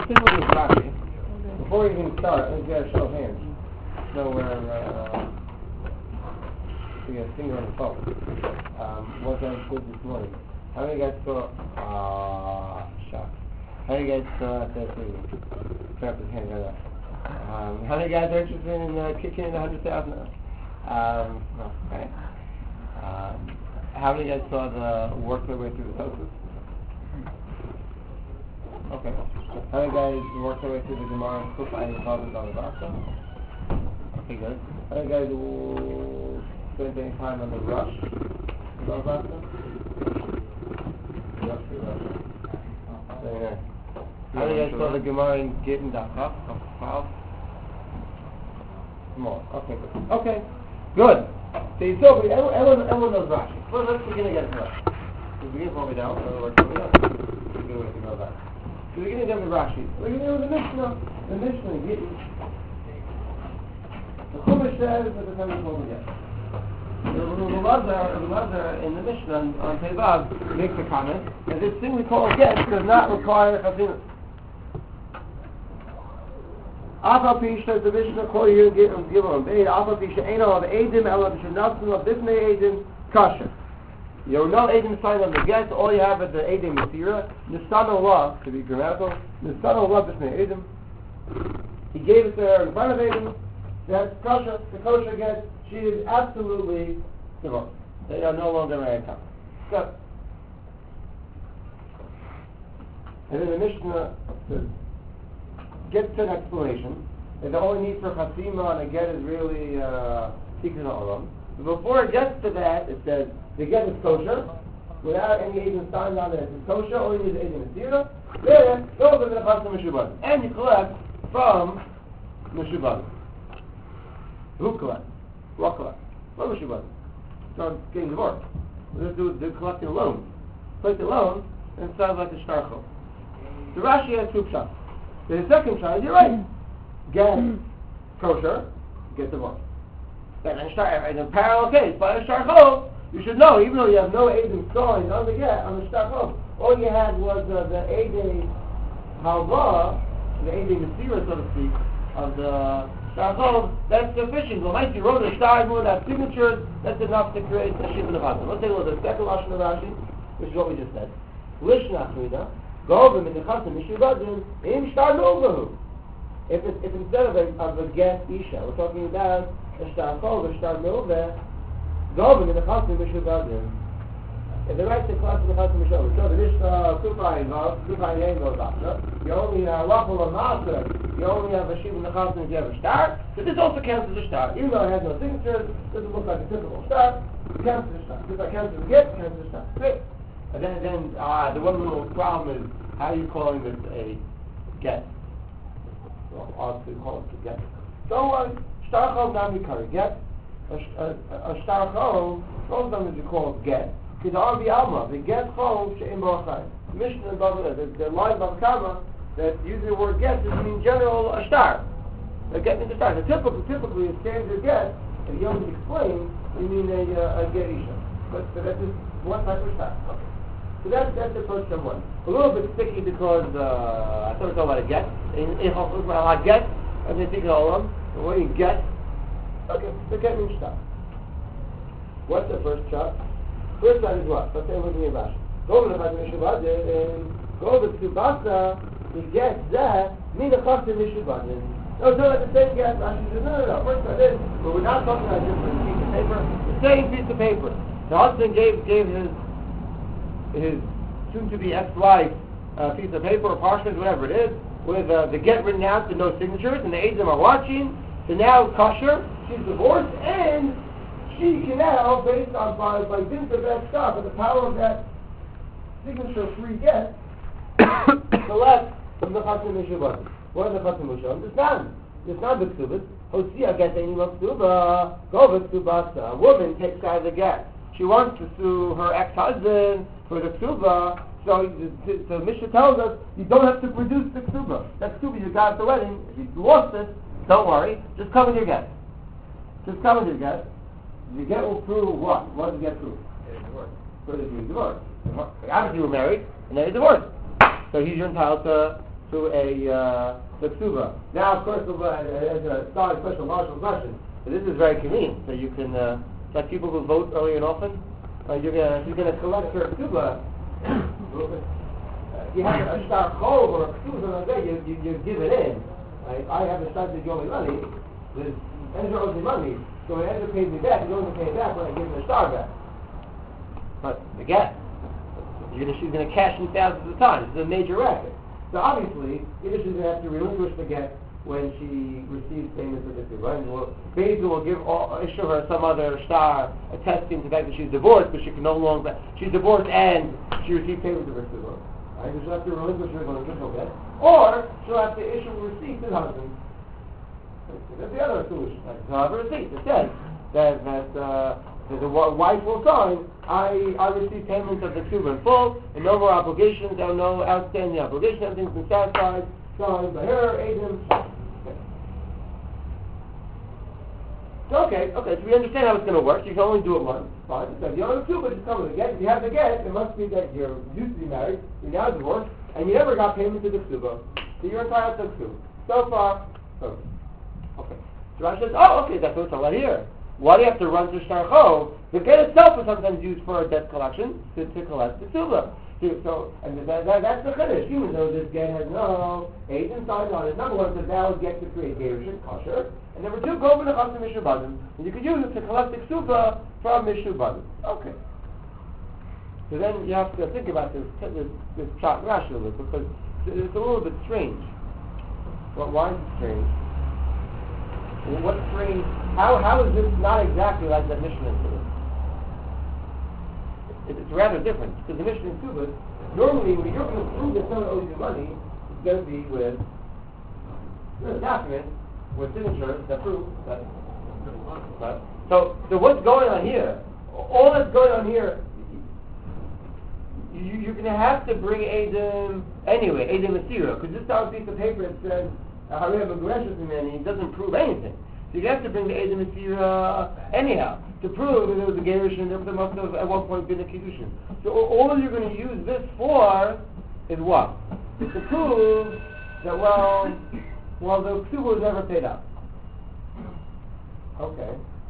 let's take a look at Rashi. Before we even start, let's get a show of hands. So we got a finger on the phone. What guys did this morning? How many guys saw? Shock. How many guys saw that thing? Trap his hand right up. How many guys are interested in kicking in 100,000? Okay. How many guys saw the work their way through the Tosfos? Okay. How many guys worked their way through the Gemara and Kuf and Chavos on the Basa? Okay, good. How many guys spent any time on the Rush? On the Basa? Rush. Very nice. How many guys saw the Gemara in Gittin Dachaf? More. Okay, good. Okay, good. So you saw, everyone knows Rashi. Well, let's begin again with Rashi. We begin from way down, in other words, from way up. That's a good way to go about it. So we're beginning with Rashi. We're beginning with the Mishnah. The Mishnah in Gittin. The Chumash says that the time is over yet. The Lazar in the Mishnah on Tevav makes a comment that this thing we call get does not require Chazinus. Afal Pisha, the Mishnah call you give them Beid. Afal Pisha ain't all of Eidim, Elav Shanatsun of Bifnei Eidim, Kasha. You have no Eidim sign on the get, all you have is the Eidim Masira. Nisan Allah, to be grammatical, Nisan Allah Bifnei Eidim. He gave it to her in front of Eidim. That's Kasha, the kosher get. She is absolutely divorced. They are no longer married couple. Good. And then the Mishnah says, gets to an explanation that the only need for Chasima and a get is really Tikkun Olam. But before it gets to that, it says the get is kosher without any agent signed on it. It's kosher, all you need is agent Asira. Then go to the Chasima Meshubad. And you collect from Meshubad. Who collects? What collects? What Meshubad? Start getting divorced. Let's do collecting a loan. Collect a loan and it sounds like a shtarchel. The Rashi has two pshat. The second shot, you're right. Get kosher, get divorced. Then in a parallel case, by a shtarchel, you should know, even though you have no Eidim signed on the get, on the shtarchel, all you had was the Eidim halva, the Eidim Masira, so to speak, of the shtarchel. That's sufficient. Well, if you wrote a shtar with that signatures, that's enough to create a shiva nevada. Let's take a look at the second lashon of Rashi, which is what we just said. Lishna Frida. Govim in the Chasim Mishubadim im Shtar Novahu. If instead of a get Isha, we're talking about a Shtar Chol, a Shtar Nova, Govim in the Chasim Mishubadim. If the right to class in the Chasim Mishubadim, so the Mishnah Kupai Yen goes up. You only have Rachel or Master, you only have a Shiv in the Chasim if you have a Shtar. So this also counts as a Shtar. Even though it has no signatures, it doesn't look like a typical Shtar, it counts as a Shtar. Just like counts as a get, it counts as a Shtar. Great. And then the one little problem is, how are you calling this a get? Well, obviously call it a get. So, shtar chol dam yikari, get. A shtar chol, both of them is you call it get. Because Arbi Alma, the get chol she'im b'achayim. Mishnah and Bava, the line of Kama, that using the word get doesn't mean general a shtar. A get means a shtar. So typically a standard get, if you only explain, you mean a get isha. But that's just one type of shtar. Okay. So that's the first one. A little bit sticky because I thought it was all about a get. In Chachos, I get, and they think all of them. What do you get? Okay, the get means shtar. What's the first shot? First shot is what? Let's say we're doing Rashi. Go over the Chasim Mishubadim, go over to Basa, the get that, mean the Chasim Mishubadim. No, it's not like the same get. Rashi says, no. First shot is, but we're not talking about a different piece of paper. The same piece of paper. The husband gave his soon-to-be ex-wife piece of paper or parchment, whatever it is, with the get written out and no signatures, and the Eidim are watching. So now kosher, she's divorced, and she can now, based on by dint of that stuff, and the power of that signature-free get, collect from the Chasim Mishubadim. What is the Chasim Mishubadim? It's not the Ksubas. Hosea get any Ksuba, go with Ksubasa. A woman takes out the get. She wants to sue her ex-husband for the ksuba, so Mishnah tells us you don't have to produce the ksuba. That ksuba you got at the wedding, if you lost it, don't worry, just come with your get. The get will prove what? What does the get prove? So that you're divorced. Obviously you were married, and then you're divorced. So he's entitled to to a ksuba. Now, of course, as a start, special marshal question, this is very convenient. So you can, like people who vote early and often, if you're going to collect your ksuba, you have a star chov or a ksuba like that, you give it in. Right? I have a star to give me money. Ezra owes me money. So when Ezra pays me back, he's only going to pay me back when I give him the star back. But again, she's going to cash in thousands of times. It's a major racket. So obviously, either she's going to have to relinquish the get when she receives payment for the ksuba, and Beis Din will issue her some other star attesting to the fact that she's divorced, but she can no longer, she's divorced and she received payment of her ksuba. Right? So she'll have to relinquish her relinquishable get, or she'll have to issue a receipt to the husband. That's the other solution. She'll have a receipt that says that the wife will sign, I received payment of the ksuba in full, and no more obligations, there are no outstanding obligations, everything's been satisfied, signed by her, Adam. Okay, so we understand how it's going to work. You can only do it once. Fine. So if you don't have the ksuba, just come with the get. If you have the get, it must be that you're used to be married, you're now divorced, and you never got payment to the ksuba. So you're entitled to the ksuba. So far, so okay. So Rashi says, okay, that's what's all right here. Why do you have to run to Shtar Chov? The get itself is sometimes used for a debt collection to collect the ksuba. So, and that's the chiddush. Even though this get has no aid inside on it, number one, it's a valid get to create gerushin, kosher, and number two, go over the chasam mishubadim, and you can use it to collect the ksuba from mishubadim. Okay. So then you have to think about this shot Rashi a little bit, because it's a little bit strange. Well, why is it strange? What's strange? How is this not exactly like the Mishnah? It's rather different, because the Mishnah in Tubas, normally when you're going to prove that someone owes you money, it's going to be with a document, with signatures that prove that. Right? So what's going on here? All that's going on here, you're going to have to bring Adam anyway, Adam Asira, because this is a piece of paper that says, Harei B'Gereshes and it doesn't prove anything. So you have to bring the Adam Asira anyhow, to prove that there was a gerushin, there must have at one point been a kiddushin. So all you're going to use this for is what? Is to prove that, well, the ksuba was never paid out. Okay.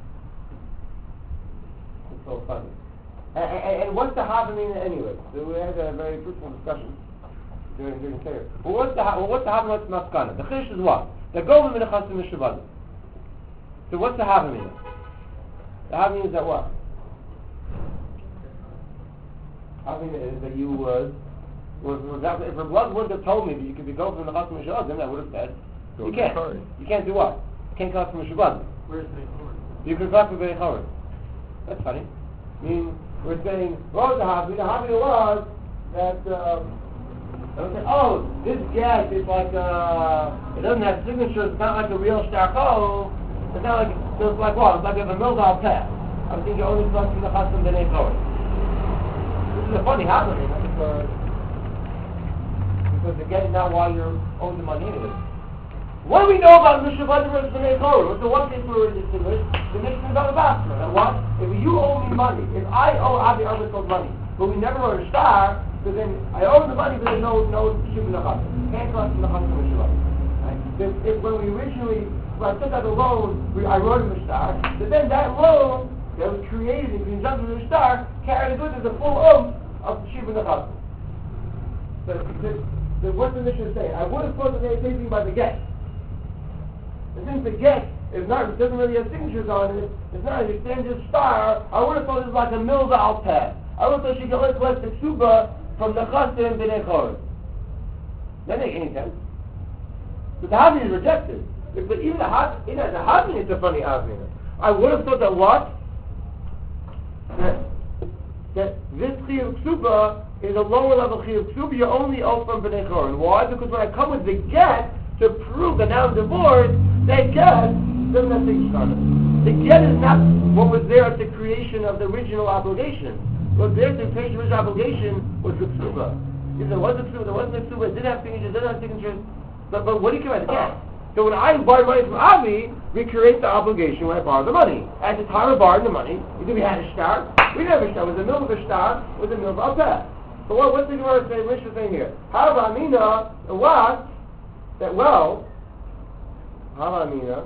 It's so funny. And what's the havamina anyway? So we had a very fruitful discussion during the period. Well, what's the havamina? What's the maskana? The chish is what? The govim in the chasam mishubadim. So what's the havamina? The havamina is that what? Havamina is that you would. If the blood wouldn't have told me that you could be going from the chasam mishubadim, I would have said you can't. You can't do what? You can't collect from mishubadim. Where's the chorus? You can collect from very chorus. That's funny. I mean, we're saying, what was the havamina? The havamina was that. This get is like it doesn't have signatures. It's not like a real shtarko. It's not like so. It's like what? It's like a mildal pet. I think you only collect from the chasam b'nei chorus. This is a funny happening because the get is not why you're owed the money anyway. What do we know about mishubadim versus b'nei chorus? So what case we're distinguished? The Mishnah is on the basket. And what? If you owe me money, if I owe Avi Arbitr's money, but we never wrote a star. Because then I owe the money, but there's no shubin achas. Can't collect from the chasam mishubadim. When we originally, when I took out the loan, I wrote him a star. But then that loan that was created in conjunction with the star carried the goods as a full oath of shubin achas. So what's the Mishnah saying? I would have thought that they were taking by the get. And since the get is not, it doesn't really have signatures on it. It's not a standard star. I would have thought it was like a milva al peh. I would have thought she could collect the ksuba from the chasam b'nei chorus. That doesn't make any sense. But the havamina is rejected. But even the havamina is a funny havamina. I would have thought that what? That this chiyuv ksuba is a lower level chiyuv ksuba. You only owe from b'nei chorus. Why? Because when I come with the get to prove that now I'm divorced, that get doesn't have signature on it. The get is not what was there at the creation of the original obligation. What there to create the original obligation was the ksuba. If there was a ksuba, there wasn't a ksuba, it didn't have signatures, but what do you care about the get? So when I borrow money from Avi, we create the obligation when I borrow the money. At the time of borrowing the money, either we had a star, we didn't have a star. Was the middle of a star, was the middle of a peh. So what's the Gemara saying? Mishnah saying here? Havamina, what? that, well, Havamina,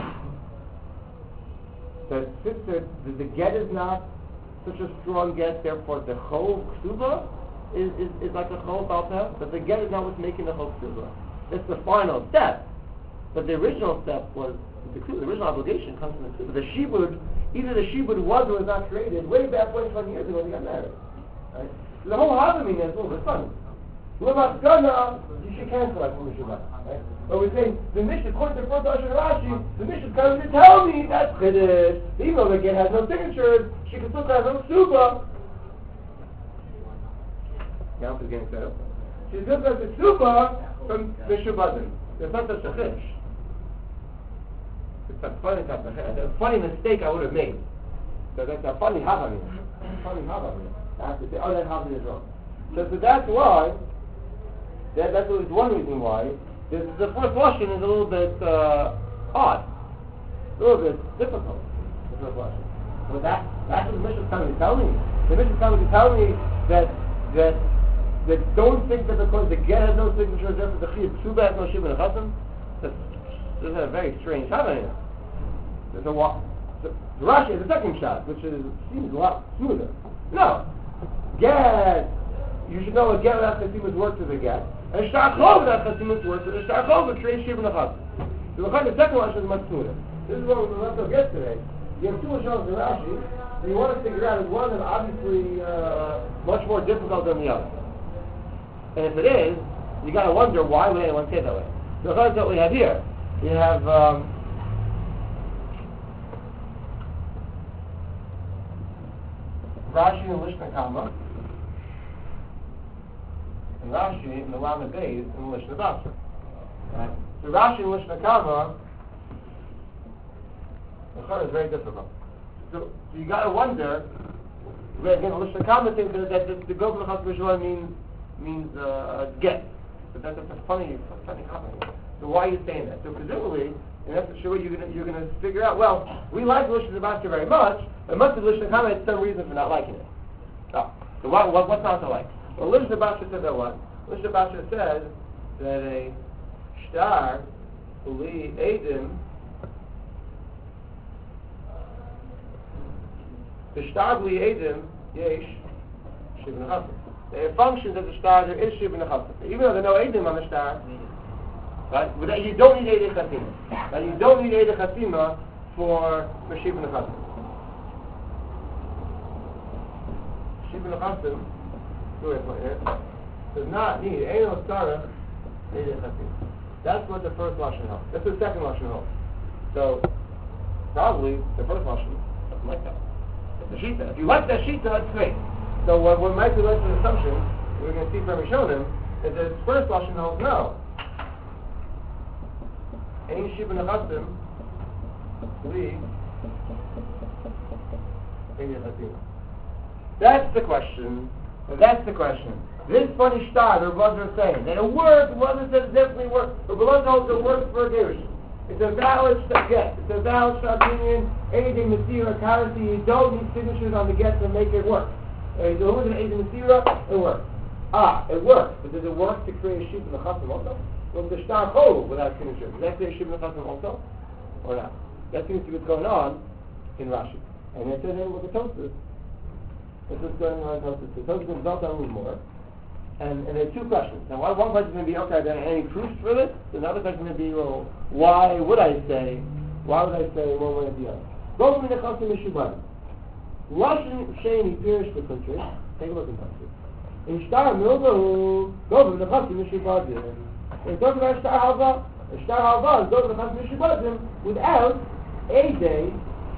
that since the get is not such a strong get, therefore the Chol Ksuba is like a Chol Balta, but the get is not what's making the Chol Ksuba. It's the final step. But the original step was, the original obligation comes from the Ksuba. The Shibud, either the Shibud was or was not created way back 20 years ago when they got married. Right? So the whole Havamina is a little bit funny. What about Gana? You should cancel that from the Shabbat. Right? But we're saying, the Mishnah, according to the first Lashon Rashi, the Mishnah is coming to tell me that's Chiddush. Even though the get has no signatures, she can still have no Ksuba. Now she's getting set up. She still has the Ksuba from the Shabbatim. There's not such a Chiddush. It's a funny type of Chiddush. A funny mistake I would have made. So that's a funny Havamina. Funny Havamina. I have to say, oh, that Havamina is wrong. So that's why. That's at least one reason why. The first Lashon is a little bit odd. A little bit difficult. The first Lashon. But that's what the Mishnah is coming to tell me. The Mishnah is coming to tell me that don't think that because the get has no signature, therefore the Chiyuv Ksuba has no Shibud Chasim. This is a very strange Havamina. There's a what? So Rashi has a second shot, which seems a lot smoother. No. Get. You should know a get without Chasimus works as a get. And Shtar Chol without Chasimus works as a Shtar Chol would create Shibud Chasim. So the second one is much smoother. This is what we're going to get today. You have two Lashonos in Rashi, and you want to figure out is one of them obviously much more difficult than the other. And if it is, you got to wonder why would anyone say it that way. So that's what we have here. You have Rashi and Lishna Kama, and Rashi and the Lamed Beis and the Lishna Basra. Right? So Rashi and Lishna Kama, the Chor is very difficult. So you got to wonder. Again, the Lishna Kama thinks that the Gov L'Chas B'Shalom means get. But that's a funny comment. So why are you saying that? So presumably, and that's for sure you're going to figure out. Well, we like Lishna Basra very much. It must be Lishna Kama had some reason for not liking it. Oh, so what's not to like? Well, Lishna Basra said that what? Lishna Basra says that a shtar li edim, the shtar li edim yesh shibud chasim. The functions of the shtar there is shibud chasim. Even though there are no edim on the shtar, right? But you don't need edim chasima. Right? You don't need edim chasima for shibud chasim. Shibud chasim. Does not need Eino Sarach Eidei Chasim. That's what the first Lashon holds. That's the second Lashon holds. So, probably the first Lashon doesn't like that. It's the Shita. If you like that Shita, that's great. So what might be led to an assumption, we're going to see from Rishonim, is that the first Lashon holds no. Ein Shibud Chasim Li Eidei Chasim. That's the question. That's the question. This funny shtar, the Rebbeinu is saying that it works. The Rebbeinu says it definitely works. The Rebbeinu holds it works for a Gerushin. It's a valid get. It's a valid shtar union. Anything Mesira, currency, you don't need signatures on the get to make it work. You don't need anything Mesira, it works. It works. But does it work to create a sheep in the Chasim also? Well, the shtar chol without signatures. Does that create a sheep in the Chasim also? Or not? That seems to be what's going on in Rashi. And it says in with the Tosfos. This is going on in Tosfos. The Tosfos is built on a little more. And there are two questions. Now, one question is going to be, okay, are there any proofs for this? Another question is going to be, well, why would I say one way or the other? Both in the Chasim Mishubad. Lashon Sheni Pirish the country. Take a look in country. In Shtar Milvahu, both in the Chasim Mishubad. In talking about Shtar Halva, Shtar Halva is both in the Chasim Mishubad without a day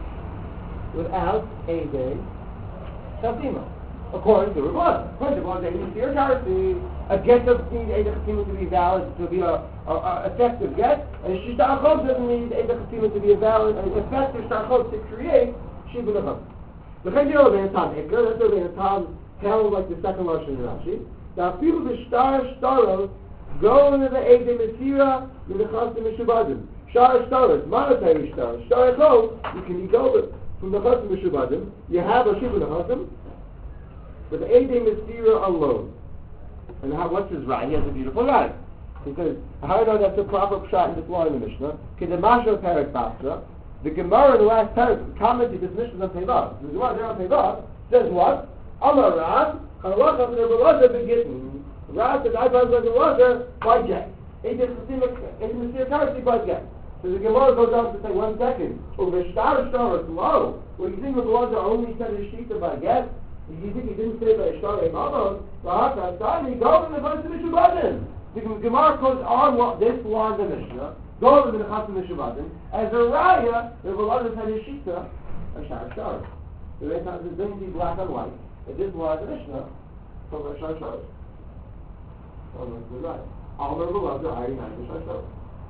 Chasima. According to Rebbeinu. According to Rebbeinu, you see your currency, a get doesn't need Eidei Chasima to be valid, to be a effective get, and Shtar Chol doesn't need Eidei Chasima to be a valid, an effective Shtar Chol to create Shibud Chasim. The Chayim Rebbeinu Tam Eker, that's Rebbeinu Tam held like the second Lashon in Rashi. Now, people the Shtaros go into the Eidei Mesira with the Chasim Mishubadim. Shtaros, monetary Shtaros. Shtar Chol, you can go from the Chasim Mishubadim, you have a Shibud Chasim, but the Eidei Mesira alone. And what's his right? He has a beautiful right. He says, how do I know that's the proper pshat in this law in the Mishnah? Kedemasho Perek Basra. The Gemara in the last paragraph commented this Mishnah on Teivav. The Gemara there on Teivav says what? Amar Rav, Halacha Rebbe Elazar begitten. Rav says, I found Rebbe Elazar by get. It's Messiah Karasi by get. So the Gemara goes on to say, 1 second. Over Shtar tomorrow. Well, you think Rebbe Elazar only said his shita by get? You think he didn't say by Shtar Emamon? He goes in the verse of Mishabadin. The Gemara goes on this line of the Mishnah, goes in the Chasam Mishabadin, as a raya, Rebbe Elazar said his shita, a Shtar. The way times it doesn't be black and white. It is line of the Mishnah, so a Shtar. So that's the right. All Rebbe Elazar, I didn't have the Shtar.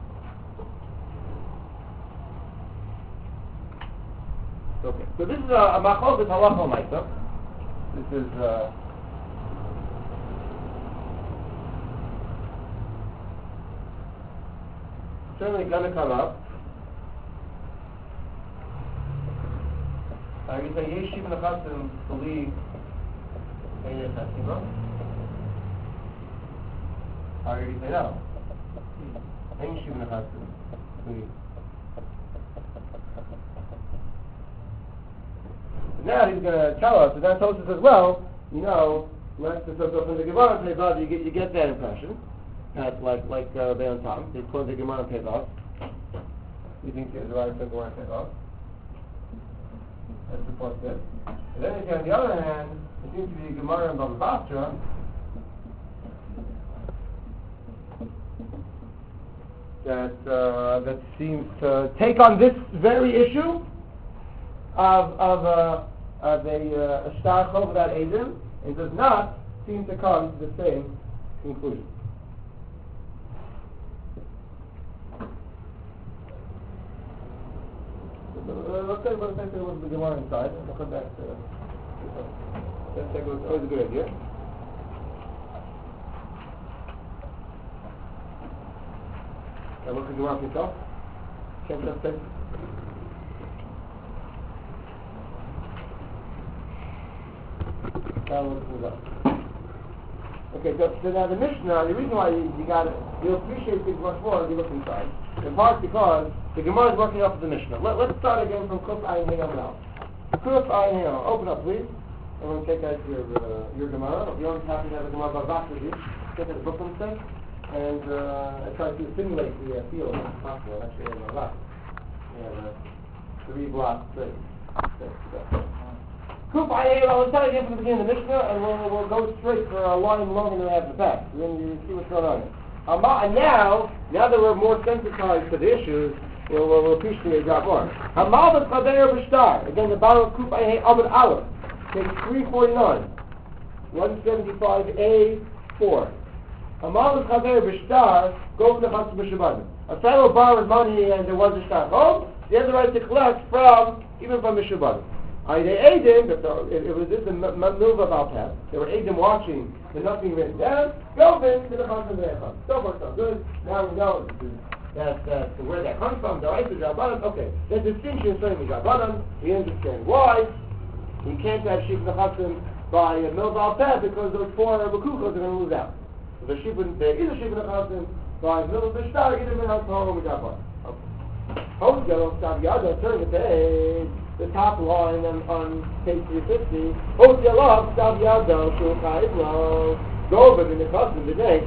Okay, so this is a machlokas halacha l'maisa. This is certainly going to come up. I can say Yeshiv and Chasim believe in Chasima. I already say no. Yeshiv and Chasim believe. Now he's going to tell us, and that tells us as well, let's just so from the Gemara and Pevav, you get that impression. That's like Be'on Tam. They quote the Gemara and Pevav. You think there's a right to Gemara and Pevav? That supports this. And then on the other hand, it seems to be Gemara and Bava Basra. That seems to take on this very issue of a star chov without Eidim, and does not seem to come to the same conclusion. Let's take a look at the Gemara inside, and we'll come back to let's take a look. Always a good idea. Now look at the Gemara yourself. Check that thing. Okay, so now the Mishnah, the reason why you'll appreciate things much more if you look inside. In part because the Gemara is working off of the Mishnah. Let's start again from Kuf Ayin Heyam now. Kuf Ayin Heyam. Open up, please. Everyone take out your Gemara. If you don't happen to have a Gemara Bavak with you, take out the book from thing, and try to simulate the feel of what's possible. Actually, have a Bavak. We have a 3-block thing. Kuf Ayin Heyam. Let's start again from the beginning of the Mishnah, and we'll go straight for a line longer than we have in the back. Then you see what's going on here. And now that we're more sensitized to the issues, we'll appreciate that more. Hamal v'chaber b'shtar. Again, the bottom of Kuf Ayin Amud Aleph, page 349, 175A4. Hamal v'chaber b'shtar. Go to the Chasam Mishabadin. A fellow borrowed money and there was a shtar home. He has the right to collect even from Mishabadin. They Eidim, if it was this the move of Alpad, they were Eidim watching, but nothing written down, go in to the Chasam V'echad. So far, so good. Now we know that's where that comes from, the right to Rabbanan. Okay, there's a distinction between the Rabbanan. We understand why. You can't have Sheep the Chasam by a move of Alpad because those 4 Bekuchos are going to lose out. So the Sheep wouldn't say either Sheep the Chasam by a move of the Shtar, either Min HaTorah or Rabbanan. Okay. Hotel, Sav Yada, turn the page. The top line on page 350. Hotialav Sav Yado Shulchaylo Gover in the custom today.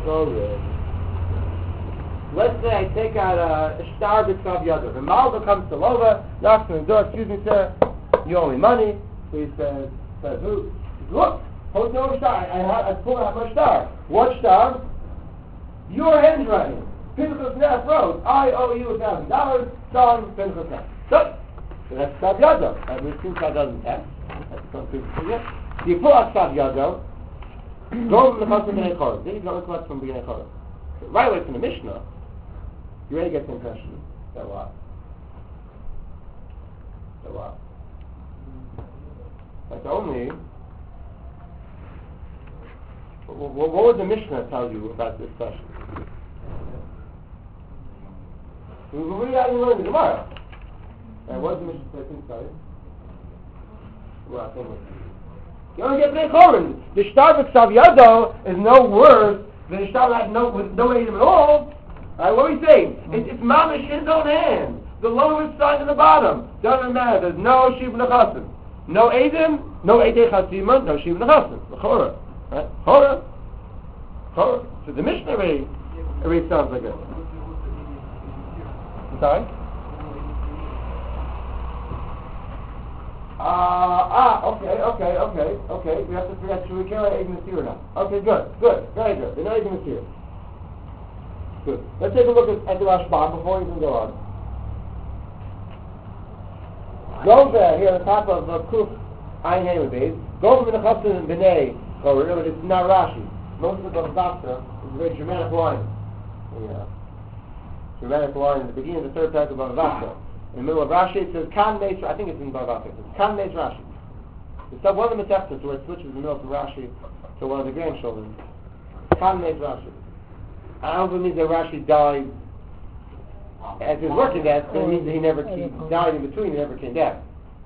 Let's say I take out a shtar b'Sav Yado. The Malva comes to Lova, knocks on the door. Excuse me, sir. You owe me money. So he says who? He says, look, Hotel shtar. I pulled out my shtar. What shtar? Your handwriting. Pinchas Neff wrote, I owe you $1,000. Son Pinchas Neff. So that's Sav Yado. We assume Sav doesn't have. That's something to forget. You pull out Sav Yado, go from the Chasam B'nei Chorah. Then you go and collect from B'nei Chorah. So right away from the Mishnah, you already get the impression that what? That's only. What would the Mishnah tell you about this question? We really have to learn the Gemara. And what does the Mishnah say inside? You only get B'nei Chorin. The shtar b'Sav Yado is no worse The Ishtar had with no Eidim at all. What are we saying? It's Mamish his own hand. The lowest sign in the bottom. Doesn't matter. There's no Shiv Nechasim. No Eidim, no Eidei Chasima, no Shiv Nechasim. Chora. Right? Chora. Chora. So the Mishnah already sounds like it. Sorry? Okay. We have to figure out, should we carry Eidim Nasir now? Okay, good. Very good. They're not Eidim Nasir. Good. Let's take a look at the Rashbam before we even go on. Go there, here on the top of Kuf Ayin Hey Beis. Go over the Chassan and B'nai. Remember, it's not Rashi. Most of the Bavasta is a very Germanic line. Yeah. Germanic line at the beginning of the third paragraph of Bavasta. In the middle of Rashi it says Kan Meis. I think it's in Bavasta. It says Kan Meis Rashi. It's one of the Metechtas where it switches in the middle from Rashi to one of the grandchildren. Kan Meis Rashi. I don't believe that Rashi died as he was working that, but it means that he never died in between, he never came back.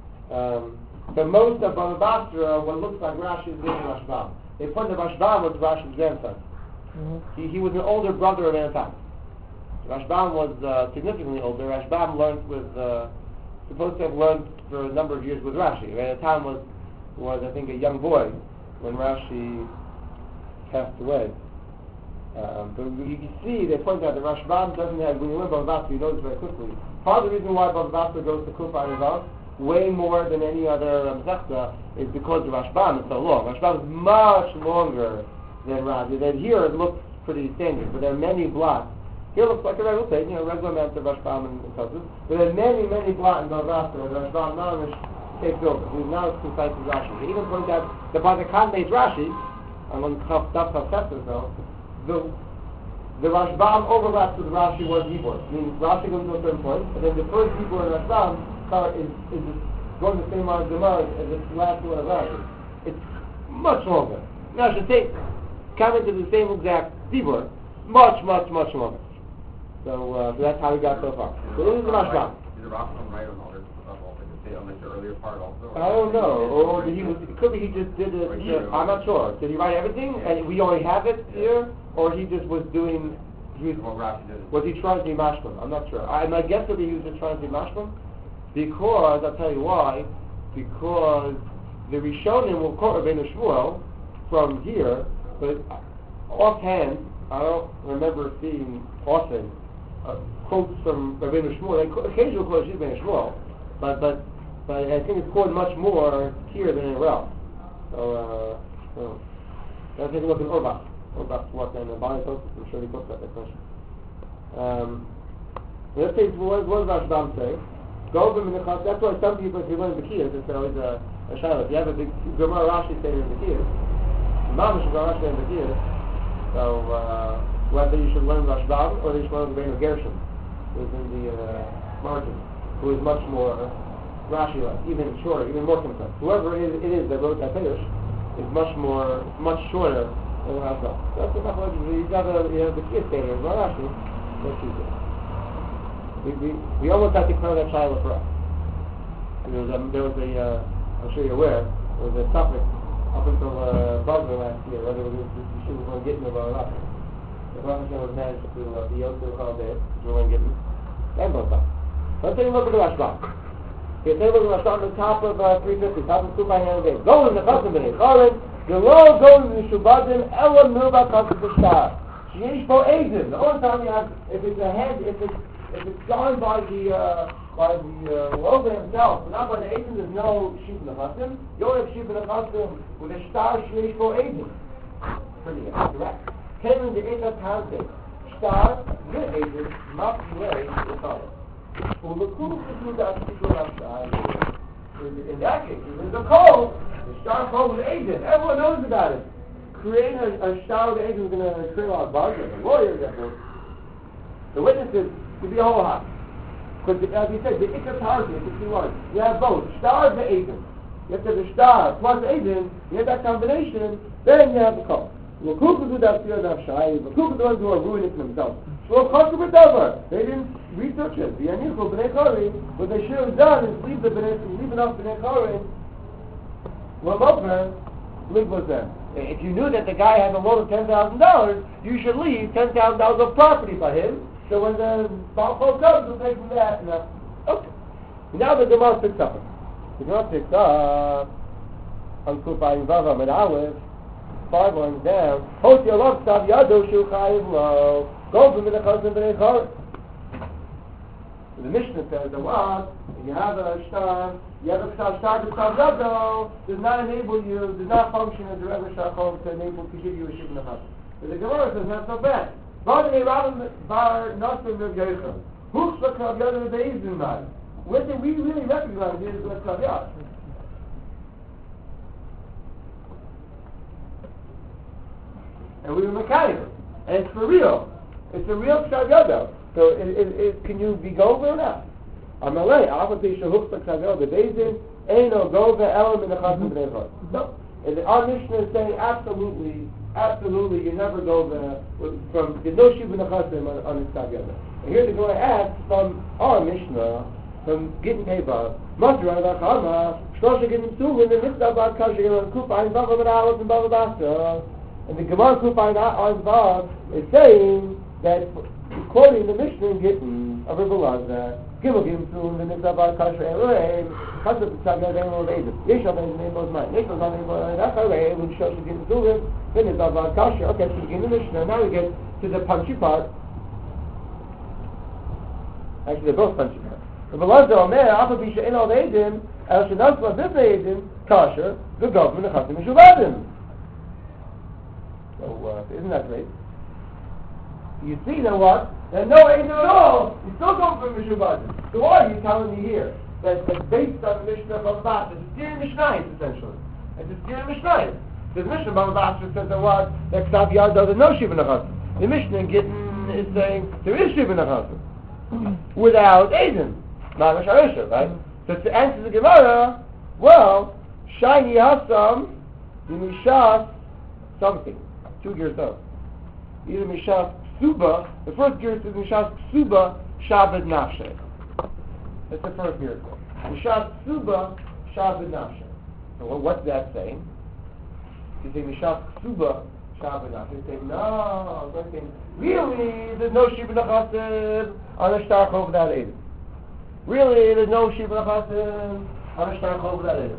So most of Bava Basra, what looks like Rashi is living Rashbam. They put the Rashbam was Rashi's grandson. Mm-hmm. He was an older brother of Anton. Rashbam was significantly older. Rashbam supposed to have learned for a number of years with Rashi. Anton was I think a young boy when Rashi passed away. But you can see, they point out that Rashbam doesn't have, when you learn Bava Basra, you notice very quickly. Part of the reason why Bava Basra goes to Kuf Ayin Vav way more than any other Masechta is because the Rashbam is so long. Rashbam is much longer than Rashi. Then here it looks pretty standard, but there are many blots. Here it looks like a regular page, regular amount of Rashbam and Tosus. But there are many blots in Bava Basra, and Rashbam Mamish takes over. He's not as concise as Rashi. They even point out that by the Kan-based Rashi, among Daf Chafet though, the Rashbam overlaps with Rashi one Dibur. Meaning Rashi goes to a certain point, and then the first Dibur in Rashbam is going the same amount of Gemara as the last one of Rashi. It's much longer. Now I should say, coming to the same exact Dibur, much longer. So that's how we got so far. So this is the Rashbam. Is the Rashbam right on all this stuff, on the earlier part also? I don't know. Or it could be he just did it. I'm not sure. Did he write everything, and we only have it here? Or he just was doing, was he trying to be mashman? I'm not sure. My guess would be he was just trying to be mashman, because, I'll tell you why, because the Rishonim will quote Rabbeinu Shmuel from here, but offhand, I don't remember seeing often quotes from Rabbeinu Shmuel. Occasionally quotes Rabbeinu Shmuel, but I think it's quoted much more here than anywhere else. So let's take a look at Orbach. Orbach's what then the Bali Tosus, I'm sure he talks about that question. Let's say, what does Rashbam say? Go over Minachas. That's why some people, if you learn the Kiyas, it's always a Shiloh. If you have a big Gemara Rashi saying in the Kiyas, Mamish Gemara Rashi saying in the Kiyas, so whether you should learn Rashbam or you should learn the Rebbeinu Gershom, who's in the margin, who is much more Rashi-like, even shorter, even more complex. Whoever it is that wrote that Peirush is much shorter than Rashbam. That's the methodology. You have the Kiyas saying in Rashi, that's easy. We almost had to declare that Shiloh for us. There was I'm sure you're aware, there was a topic up until Bosnia last year, whether it was the Yeshiva was getting about Rashi. The Rashi was managed to be able to call it, Julian Gittin, and Bosnia. Let's take a look at the Rashbam. Okay, take a look at the Rashbam on the top of 350, top of Kupai Hanagay. Go in the Chasam B'nai Chorin, the law goes in the Shubadim, Ela Milba Chasam B'Shtar. Sheyesh Bo Eidin. The only time you have, if it's a head, if it's done by the Loga himself, but not by the Eidin, there's no Sheep in the Chasam. You only have Sheep in the Chasam with a Shtar Sheyesh Bo Eidin. Pretty correct. Came in the Eidin context. Shtar, the Eidin, must lay the color. In that case, if there's a coal, the Shtar coal with Eidin. Everyone knows about it. Creating a Shtar with Eidin is going to create a lot of bugs. The lawyers, the witnesses, could be a whole lot. Because, as we said, the Ikar Tarzi, it's 2 words. You have both. Shtar and the Eidin. You have to have the Shtar plus Eidin. You have that combination, then you have the coal. The Kukas do that fear of Shai. The Kukas are the ones who are ruining it themselves. They didn't research it. The Anichol B'nai Chorin, what they should have done is leave enough B'nai Chorin. Well, over, live with them. If you knew that the guy has a loan of $10,000, you should leave $10,000 of property by him. So when the Balchol comes, we'll pay from that. Okay. Now the Gemara picks up. The Gemara picks up on Kufayin Vav Amid Aleph, 5 lines down. Hoti Alav Tzav Yado Shu Chayiv Lo. Go from the Chazan B'nei Chor. The Mishnah says that what? If you have a star, you have a star to Tzav Yado, does not enable you, does not function as a Rebbe Shachol to enable to give you a Shibn Chazan. But the Gemara says not so bad. What we really recognize is what's Kaviyat. And we were mechanical. And it's for real. It's a real Ksav Yado. So can you be Gova or not? Amalei, Avapisha Huksa Ksav Yado, Bezin, Eino Gova Elam in the Chazan B'nei Chor. No. And our Mishnah is saying absolutely, you never go there from the no shiva nechasim on the Ksav Yado. And here they're going to ask from our Mishnah, from Gittin Keva, Matra Vachama, Shlosha Gittin Suvin, and Mitzvah Bad Kasha Gittin Kufayin Vav Amid Aleph and Bava Basa. And the Gemara Kufayin Vav is saying that, quoting the Mishnah in Gittin of Rebbe Lazar, Gimel Gittin Suvin, and Mitzvah Bad Kasha Elohim, Kasha Ksav Yado Elohim of Edom. Yeshal Ben Name was mine. Yeshal Ben Name was mine. When Shlosha Gittin Suvin, then it's Bad Kasha. Okay, so we begin the Mishnah. Now we get to the punchy part. Actually, they're both punchy parts. The Belazar Omer, Afa Bisha in all Eidim, El Shenasla Bifne Eidim, Kasher, the government of Chasim Mishuvadim. So, isn't that great? You see, then what? There's no Eidim at all. You still go for Mishuvadim. So why are you telling me here that based on the Mishnah of Bava it's a Stir Mishnayim, essentially. It's a Stir Mishnayim. The Mishnah of Bava says that what? That Ksav Yado, there's no Shiva Nechasim. The Mishnah in Gittin is saying there is Shiva Nechasim. Without Eidim. Right? So to answer the Gemara, well, Shiny Hasam, Mishas something. 2 gears up. Either Mishas Ksuba, the first gear says Mishas Ksuba, Shabbat Nafshe. That's the first gear. Mishas Ksuba, Shabbat Nafshe. So what's that saying? You say Mishas Ksuba, Shabbat Nafshe. You say, no, I'm saying, really, there's no Shiva Nechasim on a Shtar Chov without Eidim. Really, there's no Shiva Nechasim on a Shtar Chov without Eidim.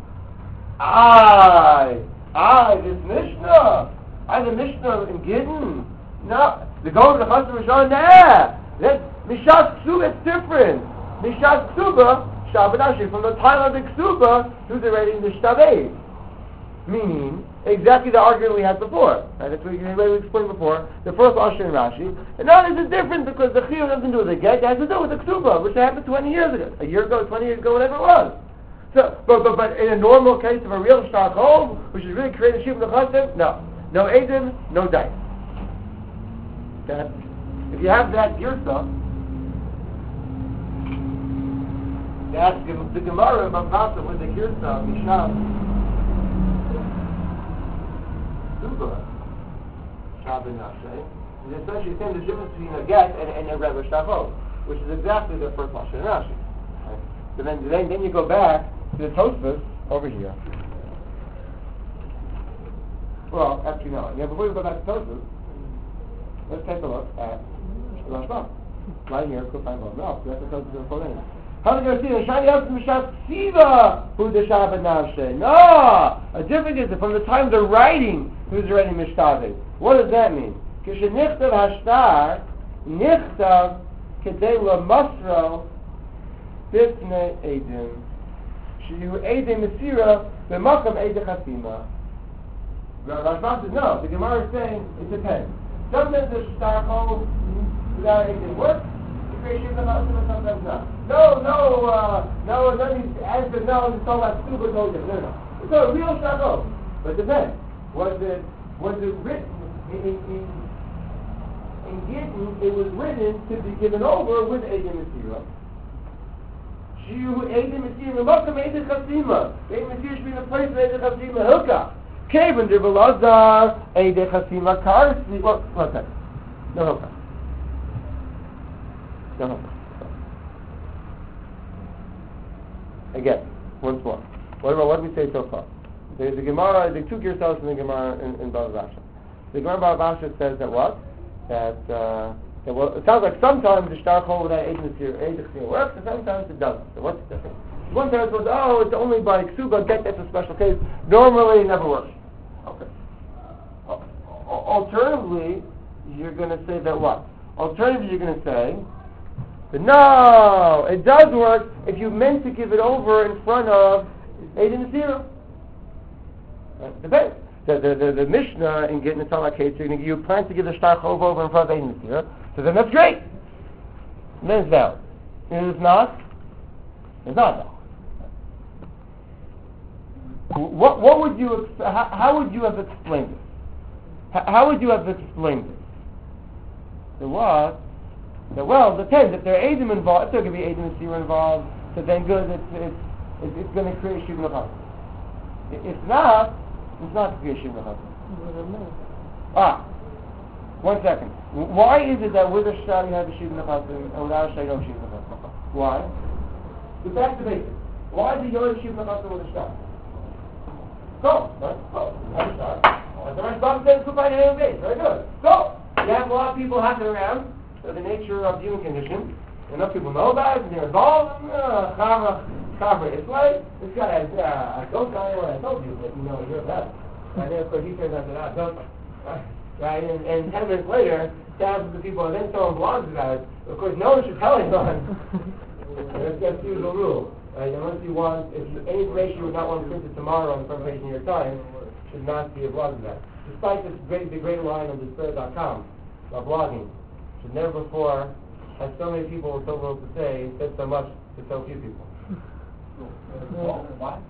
This Mishnah. The Mishnah in Gittin. No, the Gov Nechasim Rishon, nah. That Mishas Ksuba, it's different. Mishas Ksuba, Shabbat Nafshe, from the time of the Ksuba to the rating the Shtabei. Meaning, exactly the argument we had before. Right? That's what we explained before. The first Ashur and Rashi. And now this is different because the Chiyuv doesn't do with the Get, it has to do with the Ksuba, which happened 20 years ago. A year ago, 20 years ago, whatever it was. So, but in a normal case of a real Shtar Chov, which is really creating Shiva Nechasim, no. No Eidim, no Dice. Okay? If you have that Girsa, that's the Gemara of Bava with the Girsa, Mishas, Shabbat Nafshe, is essentially saying the difference between a get and a regular Shtavot, which is exactly the first Lashon Rashi. Right? So then you go back to the Tosfos over here. Well, actually no. Yeah, before we go back to Tosfos, let's take a look at the Rashbam. Right here, Kufay Vav. No, that's the Tosfos of the Kohen. How are we going to see the Shani Yosef Mishas Ksiva who the Shabbat Nafshe? No! A difference is from the time of the writing who's writing Mishtaveh. What does that mean? Kishenichtav Hashtar Nichtav Kedei LaMasro Bifnei Eidim Shiyu Eidim Mesira B'makam Eidim Chasima. Rashbam says no. The Gemara is saying it depends. Sometimes the Shtar Chov without Eidim works. Sometimes not. No, let me answer no, it's all that stupid no. It's a real Shtar Chov. But it depends. Was it written in Gittin? It was written to be given over with Eidim Mesira. Shiu Eidim Mesira, Makam Eidim Chasima. Eidim Mesira should be in the place of Eidim Chasima Hilka. Kevin de Belazar Eidim Chasima Karsi. Well, one second. No Hilka. No Hilka. Again, once more. What did we say so far? The Gemara, the two Girsos in the Gemara in Bava Basha. The Gemara in Bava Basha says that what? That well, it sounds like sometimes the Shtar Chol without agency works, and sometimes it doesn't. So what's the difference? One time says, oh, it's only by Ksuba, get that's a special case. Normally it never works. Okay. Alternatively, you're going to say that what? Alternatively, you're going to say that no, it does work if you meant to give it over in front of Eidin Asira. Depends. The Mishnah in getting the Talmud case, you plan to give the Shtar Chol over in front of Eidin Asira, so then that's great. And then it's valid. And if not, it's not valid. What would you? How would you have explained this? How would you have explained this? The what? Well, it depends. If there are Eidim involved, if there could be Eidim and Sira involved, so then good. It's going to create Shibna Chassid. If not, it's not to create Shibna Chassid. 1 second. Why is it that with a shtar you have a Shibna Chassid and without a shtar you don't have Shibna Chassid? Why? So back to basics. Why is it you have a Shibna Chassid with a shtar? Go. Right? Go. Have a shtar. The Rashbam says it's by the base. Very good. So, you have a lot of people hacking around. So the nature of human condition. Enough people know about it, and they're involved. Chavra Ismail. This guy has, don't tell anyone I told you, but you know, you're best. And then, of course, he turns out that, don't. Right? And 10 minutes later, thousands of people are then throwing blogs about it. Of course, no one should tell anyone. That's the usual rule. Right? Unless you want, any information you would not want to print it tomorrow on the front page of your Times, should not be a blog of that. Despite this the great line on Despair.com about blogging, should never before have so many people with so little to say said so much to so few people. What?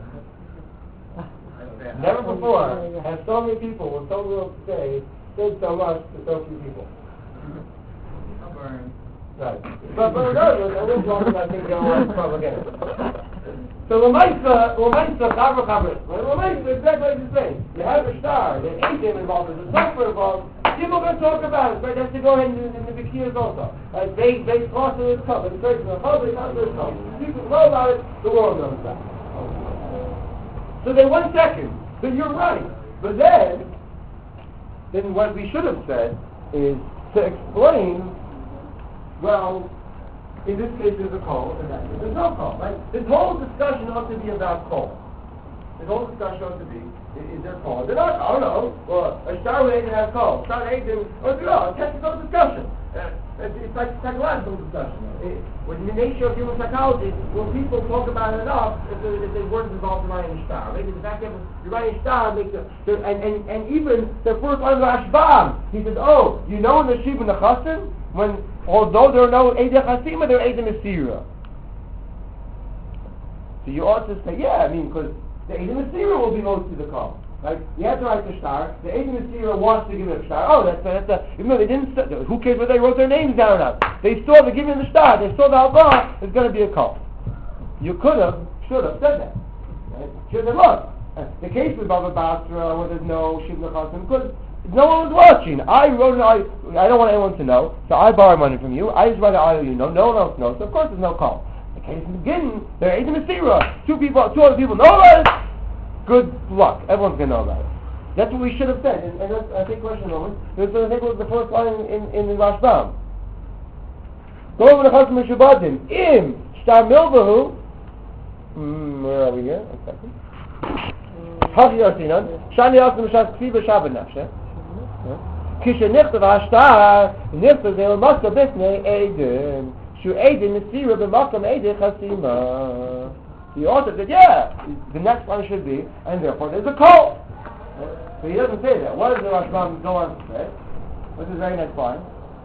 Never before have so many people with so little to say said so much to so few people. Right. But regardless, I wouldn't want to think they'll propaganda. So L'maisa, Chavra, L'maisa, exactly like the same. You have a star, there's Eidim involved, there's a sulfur involved. People are going to talk about it, right? They have to go ahead and in the Bikiyas also. They cross it with cup, it's very good. People know about it, the world knows about it. So then 1 second, then you're right. But then what we should have said is to explain, well, in this case there's a call, and that there's no call, right? This whole discussion ought to be about call. This whole discussion ought to be, is there call? Is there not? I don't know. Well, a star with Aiden has call. Star with Aiden, a technical discussion. It's like psychological discussion. With the nature of human psychology, when people talk about it enough, if the word is involved in writing a star. Maybe the fact that you're writing a star makes and even the first line of Rashbam, he says, oh, you know in the Shib and the Chassim, when although there are no Eidei Chasima, there are Eidei Mesira. So you ought to say, yeah, I mean, because the Eidei Mesira will be most of the call. Right? You have to write the star. The Eidei Mesira wants to give it a star. Oh, that's even though they didn't, who cares whether they wrote their names down or not? They saw the giving the star. They saw the Alba. It's going to be a call. You should have said that. Right? Should have looked. The case with Bava Basra, where there's no Shibna Chassim, because no one was watching. I wrote it. I don't want anyone to know, so I borrow money from you. I just write an IOU. No one else knows. So of course there's no call. The case in the beginning, there are Eidei Mesira. Two other people know about it. Good luck. Everyone's going to know about it. That's what we should have said. And that's, I think, question moment. I think it was the first line in the Rashbam. Go over the Chasam Mishubadim. Im Shtar Milvahu. Where are we here? 1 second. Hachi Yasinan. Shani Yasim Shas Ksiva Shabbat Nafshe. Kisheniftav Ashtar. Niftav Zeil Maska Bifnei Eidim. Shu Eidim Mesira B'Makam Eidei Chasima. The author said, yeah, the next line should be, and therefore there's a call. So he doesn't say that. What does the Rashbam go on to say? What's his very next line?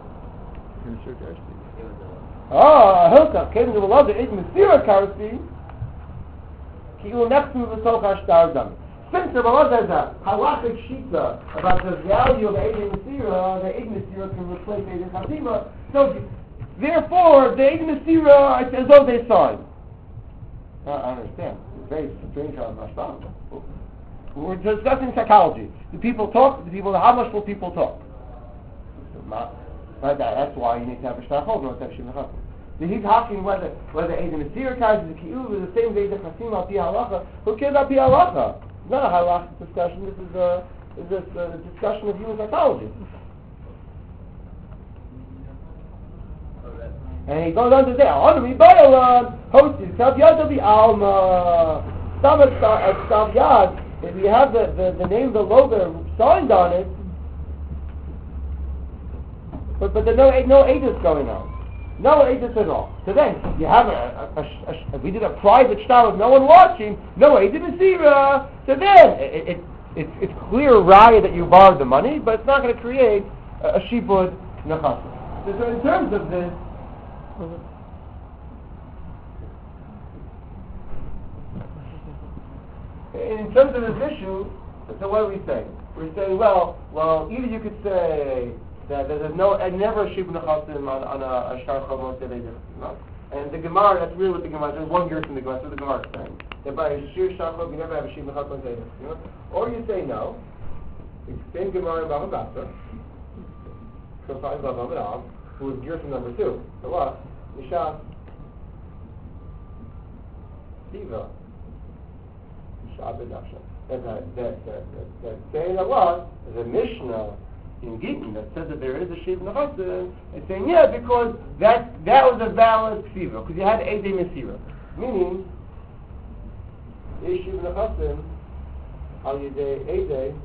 Hilka, came to the love that is Mesira Karasi, Ki U Nechtim V'Soch HaShtar Dam. Since the Balaz has a halachic shita about the value of Eidei Mesira, the Eidei Mesira can replace Eidei Chasima, so therefore the Eidei Mesira, it's as though they signed. I understand. It's very strange on Rashbam. We're discussing psychology. Do people talk? How much will people talk? That's why you need to have a shtar chol, not to have shibna chassim. He's asking whether Eidei Mesira carries the ki'uv is the same as Eidei Chasima al pi halacha. Who cares about pi halacha? It's not a halachic discussion. This is a discussion of human psychology. And he goes on to say, "Honor me, Bayalan, hosted Stav Yad of the Alma, Stav Yad. If you have the name of the logo signed on it, but there's no edus going on, no edus at all. So then you have we did a private shtar with no one watching, no edus mesira. So then it's clear raya that you borrowed the money, but it's not going to create a shibud nechasa. So in terms of this. In terms of this issue, so what do we say? We're saying, well, either you could say that there's never a shibud nechasim on a shtar chavos no? And the Gemara, that's really what the Gemara. There's one year from the Gemara. That's what the Gemara is saying. That by a shir shtar chav, you never have a shibud nechasim. Or you say no. It's the same Gemara in Bava Basra. So find Bava Bava, who is year from number 2. So what? Nisha Siva. That saying that what? The Mishnah in Gittin that says that there is a shibud nechasim is saying because that was a valid ksiva because you had Eidei Mesira, meaning the shibud nechasim al yedei Eidei.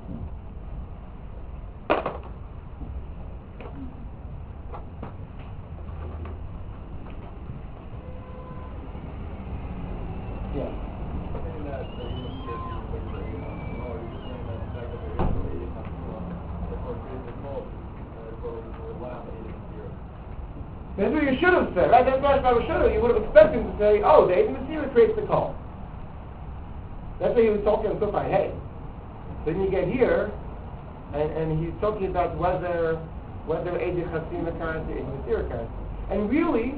That's what you should have said, right? That's what I should have. You would have expected to say, oh, the Eidei Mesira creates the call. That's why he was talking so far. Hey, then you get here, and he's talking about whether Eidei Chasim occurs or Eidei Mesira occurs. And really,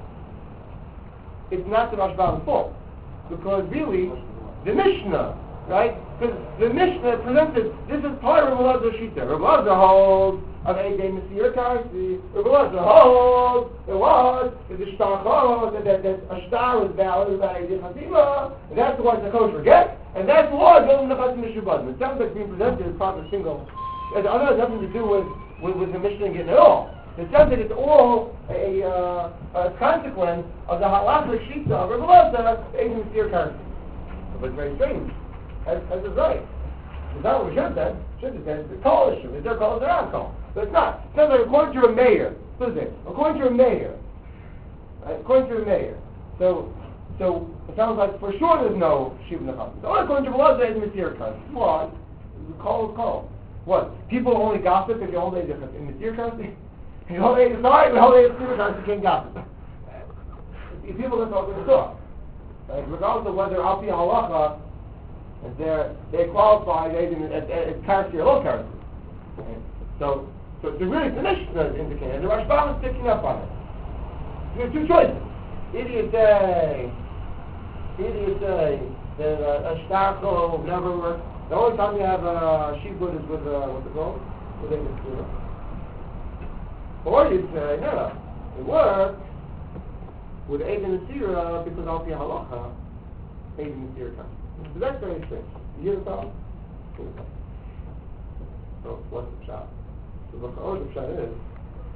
it's not the Rashba's fault. Because really, the Mishnah, right? Because the Mishnah presented, this is part of Rav Elazar Shita. Rav Elazar holds of Eidei Mesira Karsi. Rav Elazar holds that the shtar chavos, that a shtar was valid about Eidei Chasima, and that's why it's a kosher get, and that's why it goes in the Chasim Mishubadim. It sounds like being presented as part of a single. It has nothing to do with the Mishnah getting it all. It sounds like it's all a consequence of the halachic shita of Rav Elazar, Eidei Mesira Karsi. But it's very strange. That's right. It's not what we should have said. Should have said it's a call issue. Is there a call? Is there not a call? But it's not. It sounds like according to a mayor. What is it? According to a mayor. Right? According to a mayor. So it sounds like for sure there's no shibud nechasim. So according to Rav Elazar, it's Mesira Karsi. Why? The call is call. What? People only gossip if you hold in Mesira Karsi? If you hold in Mesira Karsi, you can't gossip. If people can talk, they talk. Right? Regardless of whether Al Pi Halacha, they qualify as Karsi or low Karsi. Right? So really, the Mishnah is indicating, and the Rashbam is picking up on it. There's two choices. Either you say that a shtar chov never works. The only time you have a shibud is with what's it called? With a Mesira. Or you say, no, it works with Eidei Mesira because Al Pi Halacha, Eidei Mesira comes. So that's very strange. You hear the problem? So what's the pshat? So the pshat is,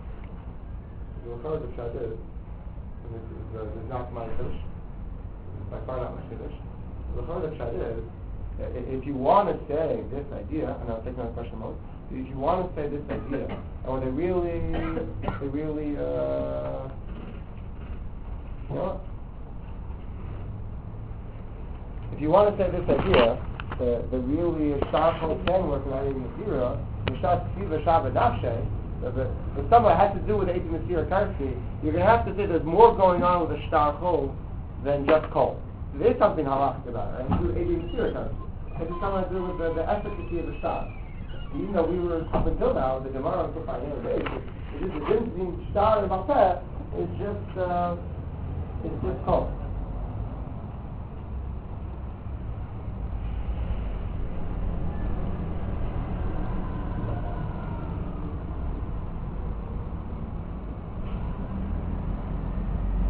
and this is not my fish, by far not my fish. The pshat is, if you want to say this idea, and I'll take another question about it, if you want to say this idea, or they really, you know, if you want to say this idea, the really shtar chov can work without Eidei Mesira, the shtar ksiva shabbat nafshe, if someone has to do with Eidei Mesira Karsi, you're going to have to say there's more going on with a shtar chov than just kol. So there's something halachic about it, and do Eidei Mesira Karsi. It has something to do with the efficacy of the shtar. Even though we were up until now, the Gemara on Kufay it is the difference between shtar and balpeh is just kol.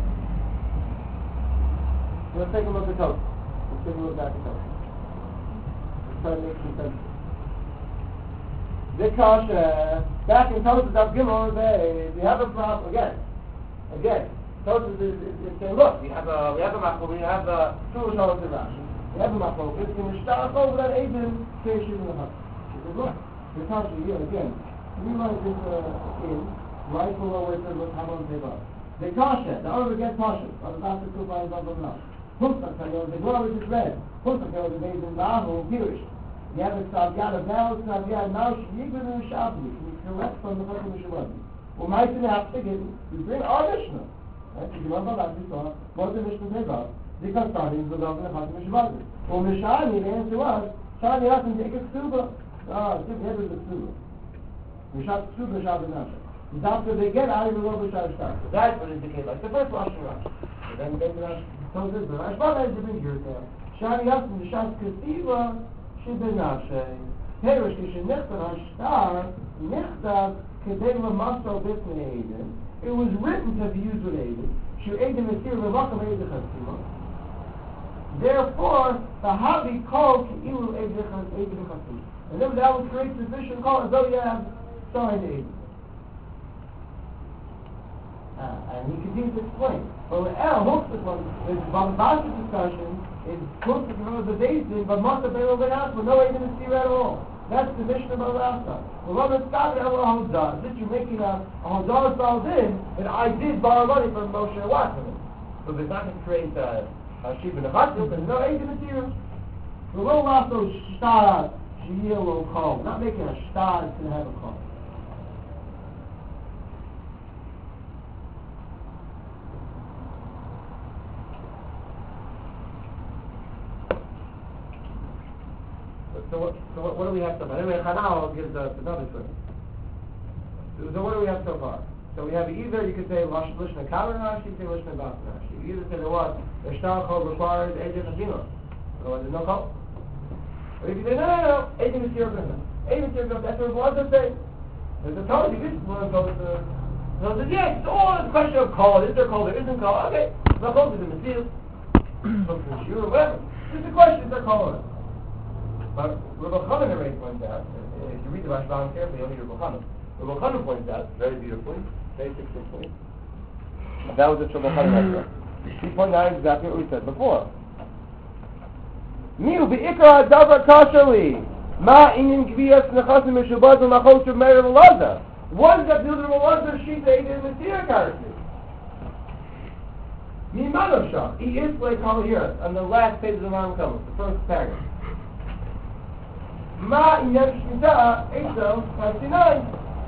Let's take a look at Tosfos. Let's take a look back at Tosfos. try to make some sense. The kasha, back in Tosfos Daf Gimel, we have a problem again. Tosfos is saying, look, we have a machlokas, we have a two Rishonos and Rashi. We have a machlokas, and we start over that Eidim to Yeshiva in the Hut. She said, look, the kasha here again. 3 lines in, right below where it says what's Hamon Teva. The kasha, the other get kasha, on the back of 2 lines of the Nash. The glory is red. The days in Bahu, Pirish. You have a Tzaviyad, a Bel, Tzaviyad, Maush, Yigud, and Shabli. You correct from the Chacham Mishabadi. Well, my thing has to get, you bring our Mishnah. Right? You remember that we saw, what the Mishnah says about, because starting is the government of Chacham Mishabadi. Well, Mishani, the answer was, Shani has to take a Ksuba. Ah, it's never the Ksuba. Mishat Ksuba, Shabli Nasha. After they get out of the Rosh Hashanah. So that's what indicates, like the first Rosh Hashanah. Then the Rosh so this, the Rashbana is different here. Shani Yasin, the Shas Kesiva, Shibenashe, Perish, Kishenichtan, Hashtar, Nichtav, Kedela Maso Bisman Eidin. It was written to be used with Eidin. Shu Eidin Mesir Revakam Eidin Chasima. Therefore, the Habi called Ki'ilu Eidin Chasima. And then that would create sufficient call as though you have signed Eidin. And he continues to explain. But when El hooks this one, the Bambastic discussion is close to the Bezdin, but Masa Be'el Be'as, with no Eidin Mesir at all. That's the Mishnah of Rasa. The Rabbi Scott El Hodah. Since you're making a Hodah Baldin, and I did borrow money from Moshe Watson. So there's not going to create a sheep in the Chatzil, because no Eidin Mesir. The Lo Lasso Shtar, Shiyil Lo Kol. Not making a Shtar, it's going to have a Kol. So what do we have so far? Anyway, Chanal gives us another thing. So what do we have so far? So we have either, you could say Lishna Kalar Rashi, you could say Lishna Bas Rashi. You either say the what? The Shtar Chol requires Eidin Chasima. Otherwise there's no call. Or if you say, no, Eidin Mesir Grimna. Eidin Mesir Grimna, that's what it was to say. There's a told you, this is one of those, so it says, yes, it's all a question of call. Is there call? There isn't call. Okay. No call to the Mesir. Look for the Shur, whatever. It's a question, is there call or not? But Rabbi Chanan already points out, if you read the Rashbam carefully, only Rabbi Chanan. Rabbi Chanan points out, very beautifully, very succinctly, that was the Rabbi Chanan. He pointed out exactly what we said before. Miu be'ikra davar kashali, ma inyan gviyas nechasim meshubaz u'machos of Meir Elazar. What does that do to Rabbi Elazar sheet that he did in the Sira character? Mimanav Shah, he is like Kal here, on the last page of the Ram Kamas, the first paragraph. Ma inyan shmita Esav 59.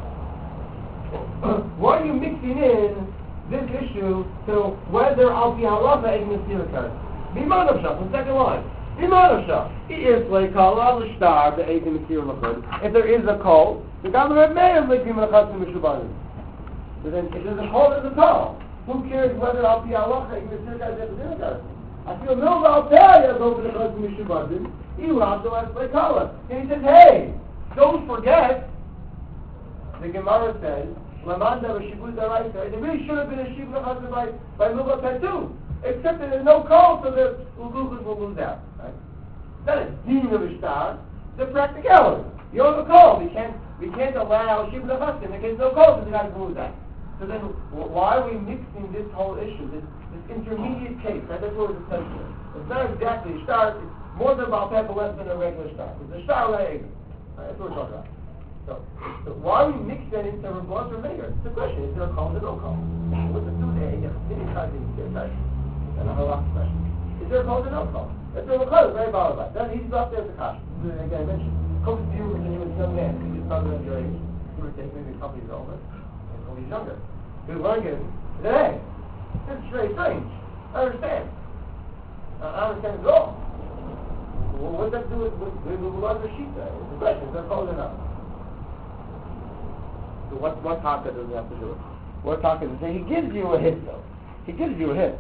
Why are you mixing in this issue to whether Al Pi Halacha Eid Mesir Karet? Bimanav Shach, the second line. Bimanav Shach. He is like Kala L'Shtar the Eid Mesir Lachad. If there is a call, the Gamar Meir Lekim L'Chatzim Mishubanim. But then if there's a call, there's a call. Who cares whether Al Pi Halacha Eid Mesir Karet is Mesir Karet? I feel no Al Pi Halacha over the Chatzim Mishubanim. He also has like Kala. And he says, hey, don't forget, the Gemara says, Lamanda v'shibud daraisa. It really should have been a shibud chazir by Luba Petu, except that there's no call, so the Ugugus will lose out. Right? That is din of ishtar. The practicality. You have a call. We can't allow shibud chazir. There is no call, so they got to lose that. So then, why are we mixing this whole issue, this intermediate case? Right? That's what we're discussing. It's not exactly ishtar. It's more than about pepper, less than a regular ishtar. It's a ishtar leg. Right? That's what we're talking about. So why we mix that into Rabban or Meir? It's a question. Is there a call or no call? What's the two there? And a halakha question. Is there a call or no call? That's what Rabban is very bothered about. Then he's up there as a kasha. Again, I mentioned, comes to you when he was a young man. He was probably under your age. He would take maybe a couple years older. And when he's younger. He was learning it. He said, hey, this is very strange. I understand. I understand it all. Well, what does that do with Rabban Shita? It's a question. Is there a call or not? So what taka does he have to do? What taka does he say? He gives you a hint, though. He gives you a hint.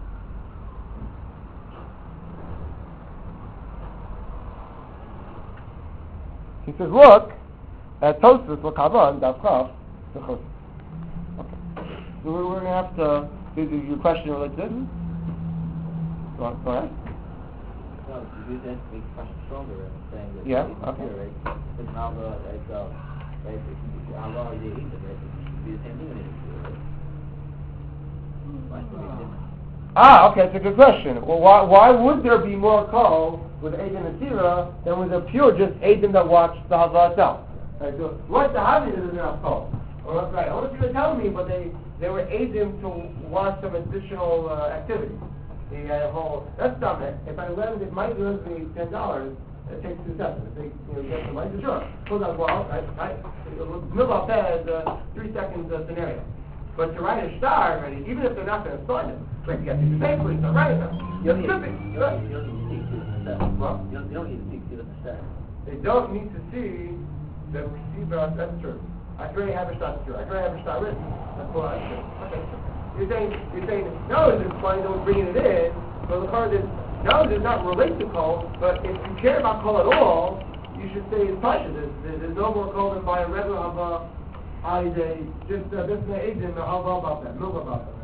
He says, look at Tosfos L'Kavan Daf Chav L'Chos. Okay. So we're going to have to do your question related to this. Go ahead. No, you use that to make the question stronger, saying that Yeah, it's okay. right? It's now right? How long is it either, right? It should be the same thing when it's right? Why should it be different? Okay, it's a good question. Well, why would there be more kol with Eidim and Tira than with a pure just Eidim that watched the Hava itself? Right, so what's the Hava that doesn't have kol? Well, right, I want you to tell me, but they were Eidim to watch some additional activity. They had a whole, that's dumb. If Mike gives me $10, it takes 2 seconds. If they, get the money, sure. Hold on, well, move up there is a 3 second scenario. But to write a star already, even if they're not going to sign it, like you have to pay for it, so write it. You don't need to see to the step. What? You don't need to see to the step. They don't need to see the receiver. That's true. I can already have a star. That's true. I can already have a star written. That's cool. That's true. Okay. You're saying no, it's fine. Don't bringing it in. But the card is no, does not relate to kol. But if you care about kol at all, you should say it's pasha. There's no more kol than by a regular hava. Just this agent. I'll know about that. Know about that.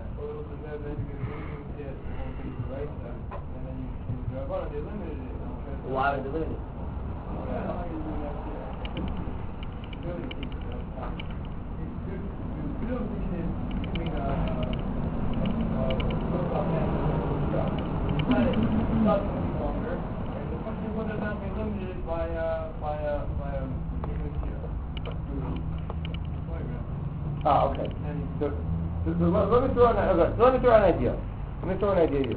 Why would they limit it? Okay. So let me throw an idea. Let me throw an idea here.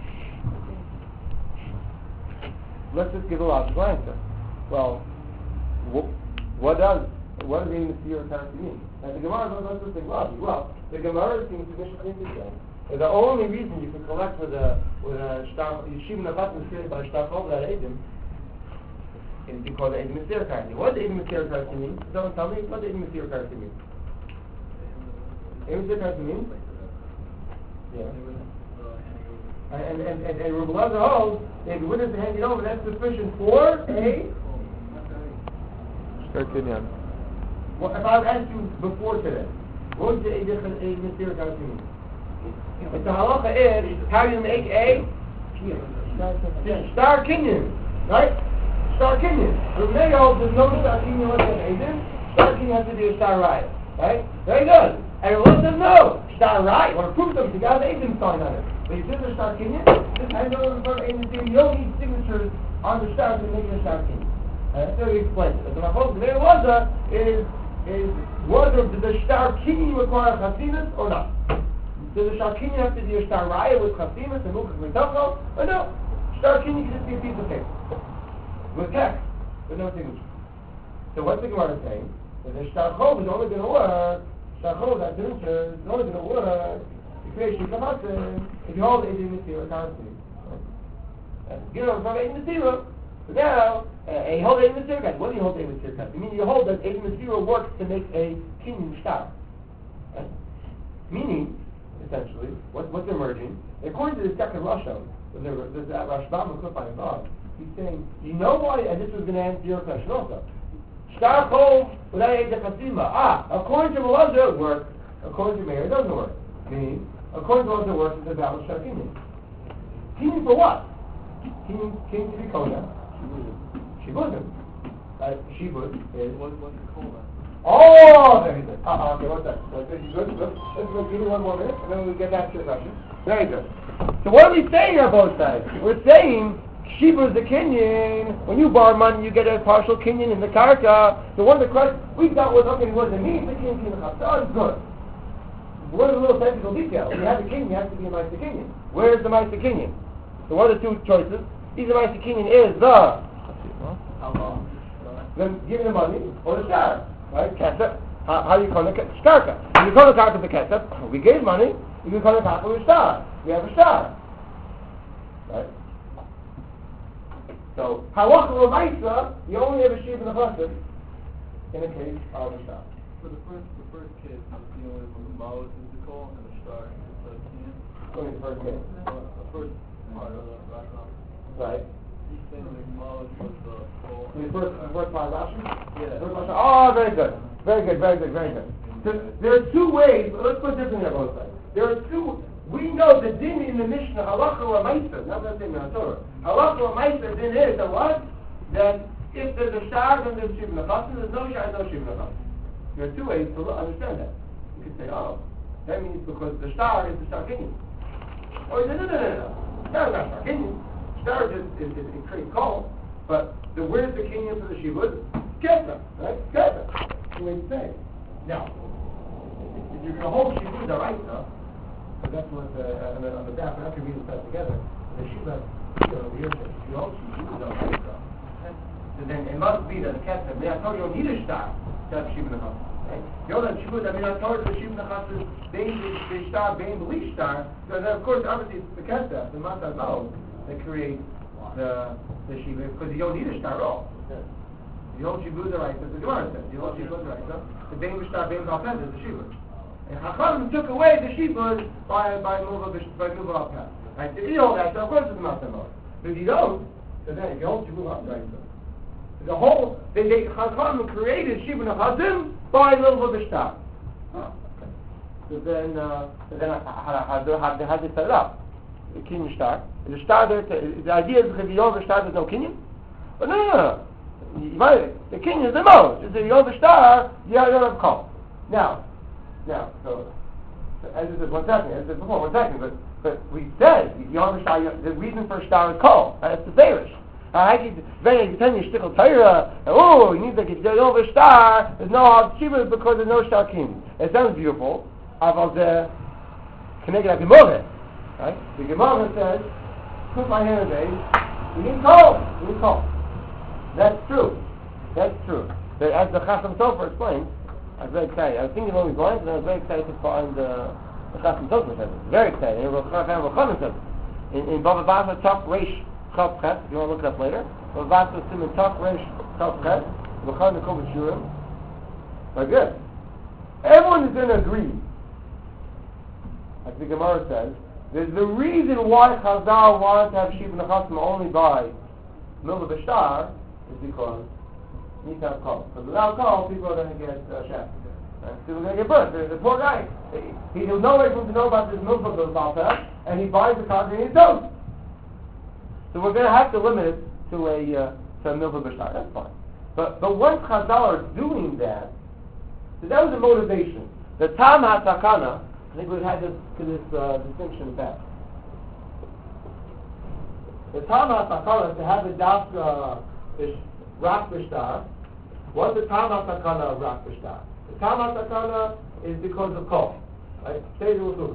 Let's just give a logical answer. Well, what does being Messiah currently mean? And the Gemara does this thing logic. Well, the Gemara seems significantly different. The only reason you can collect with a shtar yeshiva nabat Messiah by shtar chol that Eidim is because Eidim Messiah currently. What does Eidim Messiah currently mean? Don't tell me. What does Eidim Messiah currently mean? Eidim Messiah currently mean? Yeah. And Rabbi Lezer holds that if you witness to hand it over, that's sufficient for a Star Kinyan. Well, if I asked you before today, what would the Eidim Messiah currently mean? If the halacha is how you make a star kinyan, right? Star kinyan. Rabbi holds there's no star kinyan like an Eidim. Star kinyan has to be a star riot, right? Very good. And Rabbi says no, star riot. You want to prove something? You got an Eidim sign on it. But you did the star kinyan. Just hand over in front of Eidim. You don't need signatures on the stars to make it a star kinyan. That's how he explains it. But the Machlokas the Lezer is whether the star kinyan require chasinus or not. Does the star kinyan have to be a star raya with chasinus and mukhas mitachal, or no? Star kinyan can just be a piece of paper with text, with no signature. So what's the Gemara saying? That the star chov is only going to work. Star chov without signature is only going to work. The creation of Hamassim if you hold Eidim Messiah currently. You know, from Eidim Messiah. So now, you hold Eidim Messiah currently. What do you hold Eidim Messiah currently? I mean, you hold that Eidim Messiah works to make a kinyan star. Right? Meaning, essentially, what's emerging? According to the second Rasham, there's that Rashbam Klufay above. He's saying, you know why? And this was going to answer your question also. Star chov without a chasima. According to Melazar it works. According to Meir it doesn't work. Meaning, according to Melazar it works, it's a valid star kinyan. Kinyan for what? Kinyan to be kona. Shibuzim. Shibuz is. What's the cola? Oh, very good. Okay, what's that? Good. Let's give me 1 more minute, and then we'll get back to the question. Very good. So what are we saying on both sides? We're saying Shiva is the kinyan. When you borrow money, you get a partial kinyan in the karka. So one of the questions we dealt with, okay, what does it mean? The kinyan in the chasar is good. What are the little technical details? When you have the kinyan, you have to be a Ma'aser kinyan. Where is the Ma'aser kinyan? So what are the 2 choices? Either Ma'aser kinyan is the then giving the money or the star. Right? Kesef. How you call it? Shtarka. When you call the karka the kesef, we gave money. You can call it karka with a star. We have a star. Right? So, halacha l'maisa, you only have a sheep in the chassid in a case of a star. For the first case, it's dealing with the Maoist physical and the star. What is the first case? The first part of the Rasham. Right. He's saying the Maoist was the whole. The first part of Rashi? Yeah. First Rashi. Oh, very good. Very good. So there are 2 ways, let's put this in there both sides. There are 2 we know the din in the Mishnah, halacha or ma'aser, not the din in the Torah. Halacha or ma'aser din is that what? That if there's a shtar, then there's shiva nechasim. There's no shtar, no shiva nechasim. There are two ways to understand that. You could say, oh, that means because the shtar is the shtar kinyan. Or no. Shtar is not shtar kinyan. Shtar is it creates coal, but where's the kinyan for the shiva? Kesa, right? Kesa. That's the way to say it. Now, if you're going to hold shiva the right stuff, so that's what on the back. We're not going to read this together. The shiva over here says, if you hold shiva the right stuff, so then it must be that the kesa. I told you don't need a shtar to have shiva nechasim. Right? You know that shiva. I told you the shiva nechasim being the shtar, being the least shtar. So then, of course, obviously, it's the kesa, the matzah mode that creates the shiva because you don't need a shtar at all. You hold shiva the right, as the Gemara says. You hold shiva the right, so the being the shtar, being the offense is the shiva. And Chachamim took away the shibud by move al path. Right? If you hold that, so of course it's not the most. But if you don't, so then if you hold shibud al right, the whole Chachamim created shibud nechasim by move of the shtar. So then how do they set it up? The kinyan shtar. The shtar there. The idea is because if you hold the shtar, there's no kinyan. But no. The kinyan is the most. If you hold the shtar, you don't have kol. Now, so as I said, 1 second, as I said before, 1 second, but we said, the reason for shtar is kol. That's the Beirish. I keep telling you, shtickle Torah, you need to get over shtar, there's no shiva because there's no shtar king. It sounds beautiful, aval zeh, connected to Gemara, right? The Gemara says, put my hand in there, you need kol. That's true. But as the Chasam Sofer explains, I was very excited. I was thinking along these lines, and I was very excited to find the Chasam Sofer says it. Very excited. In Bava Basra Tok Reish Chav Ches, if you want to look it up later, Bava Basra Siman Tok Reish Chav Ches, V'chad Nekov Shurim. Very good. Everyone is going to agree, as the Gemara says, there's the reason why Chazal wanted to have Shiva Nechasim only by Milva B'Shtar is because you need to have kol. Because without kol, people are going to get shafted. People are going to get burnt. The poor guy, he has no way for him to know about this milk of the Balta, and he buys the concrete and he don't. So we're going to have to limit it to a milk of Bashar. That's fine. But once Chazal are doing that, so that was the motivation. The Tam HaTakana, I think we've had this distinction in the past. The Tam HaTakana, to have the dafka Rak B'Shtar. What's the Tam HaTakana of Rak B'Shtar? The Tam HaTakana is because of kol. Right? Say the Usul.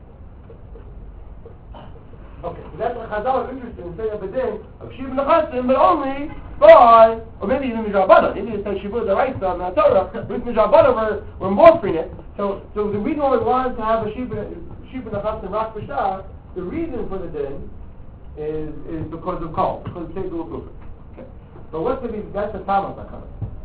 Okay, so that's what Chazal is interested in saying of a din of Shiva Nechasim, but only by, or maybe even Mizrabana. Maybe they say Shiva the right side, not Torah. With Mizrabana, we're morphing it. So the reason why we wanted to have a Shiva Nechasim Rak B'Shtar, the reason for the din is because of kol, because it's Seidu Usul. But what's that's the Tam HaTakana.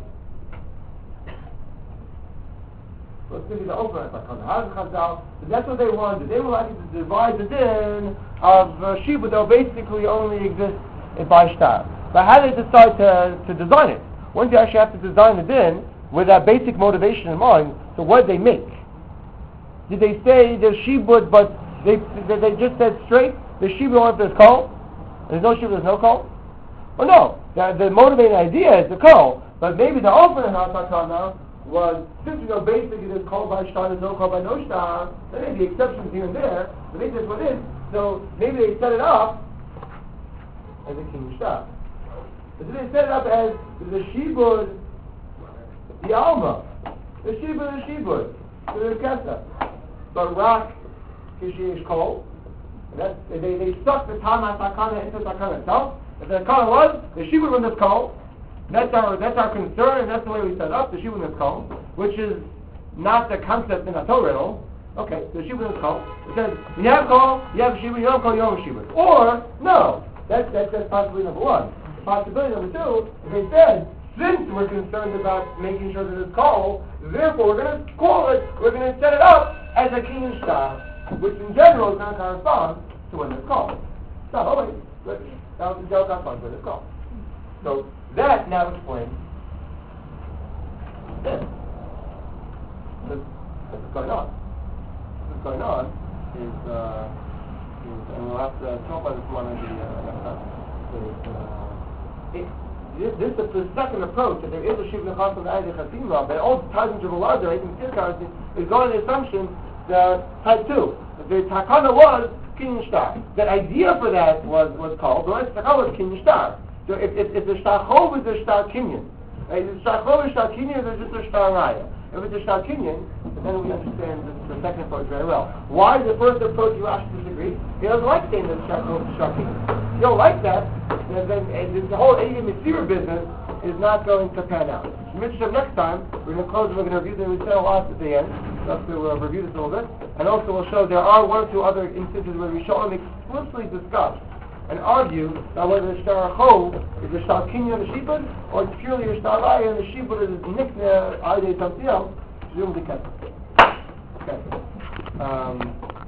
What's going to be the Ofer HaTakana? How does Chazal? So that's what they wanted. They wanted to divide the din of Shiva that basically only exists by shtar. But how did they decide to design it? Once you actually have to design the din with that basic motivation in mind, so what did they make? Did they say there's Shiva, but they just said straight, there's Shiva only if there's kol? There's no Shiva, there's no kol? Well, no. The motivating idea is the kol, but maybe the Ofer HaTakana was, since we know basically there's kol by shtar, there's no kol by no shtar, there may be exceptions here and there, but maybe that's what it is. So maybe they set it up as a king shtar. So they set it up as the shibud, the alma, the shibud, the kesa. But rak kishish kol, they stuck the Tam HaTakana into the Takana itself. If the Takana was, the shibud when this kol, that's our concern, and that's the way we set up the shibud when this kol, which is not the concept in a Torah at all. Okay, the shibud when this kol. It says, you have kol, you have shibud, you don't have kol, you don't have shibud. Or, no, that's possibility number one. Possibility number two, if they said, since we're concerned about making sure that it's kol, therefore we're going to set it up as a king shtar, which in general is going to correspond to when it's kol. So, that was the joke corresponds when it's kol. So, that now explains this. What's going on? What's going on and we'll have to talk about this one on the next time. This is the second approach, that there is a Shiv Nechas on the Ayah Chasimah, but all the ties into Belazar, even Tirkar, is going on the assumption that type 2. That the Takana was Kinyan Shtar. The idea for that was called, the Takana was Kinyan Shtar. So if the Shtar Chov is a Shtar Kinyan, if the Shtar Chov is Shtar Kinyan, there's just a Shtar Raya. If it's a Shtar Kinyan, then we understand the second approach very well. Why the first approach Rashi disagrees? He doesn't like saying that Shtar Chov is Shtar Kinyan. If you don't like that, then the whole Eyyim Mitzvah business is not going to pan out. Mitzvah next time, we're going to close and we're going to review we said a lot at the end. We'll have to review this a little bit. And also we'll show there are one or two other instances where we Rishonim explicitly discuss and argue that whether the Shtar Chov is the Shtar Kinyan the Shibud, or it's purely the Shtar Raya and the Shibud is Nikna Aydei Tamtiel, presumably Kesef. Okay.